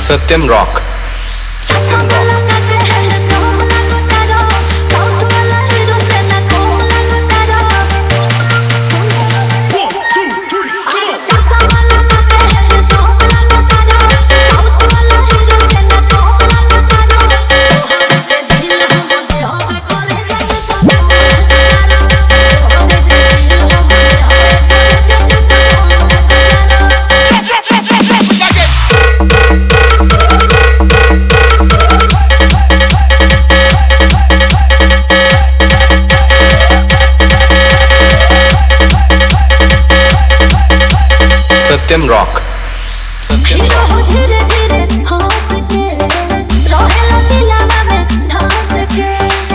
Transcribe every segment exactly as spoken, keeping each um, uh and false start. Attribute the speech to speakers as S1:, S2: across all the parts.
S1: सत्यम rock Satyam rock Satyam rock Satyam rock धीरे धीरे हंस के रहेला दिलवा में धंस के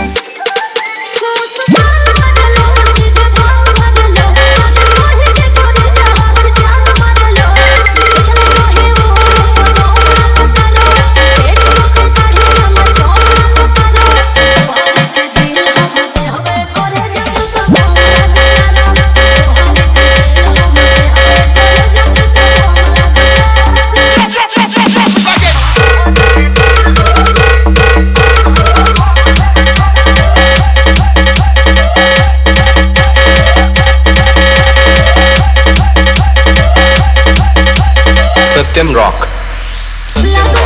S1: मुस्कान बदलो सीधे बात बदलो आज कहे के करे जहां जान बदलो चल रहे वो कौन करो सेठ को ताड़ी चम चौक करो बात के दिल हम हवे करे जब सत्यम रॉक सत्यम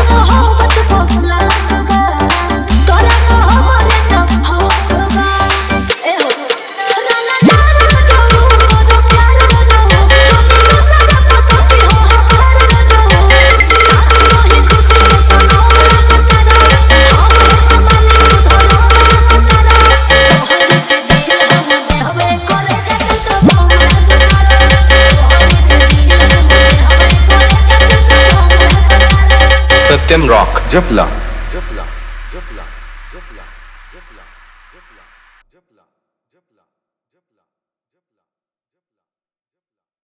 S1: सत्यम रॉक
S2: जपला जपला जपला जपला जपला जपला जपला जपला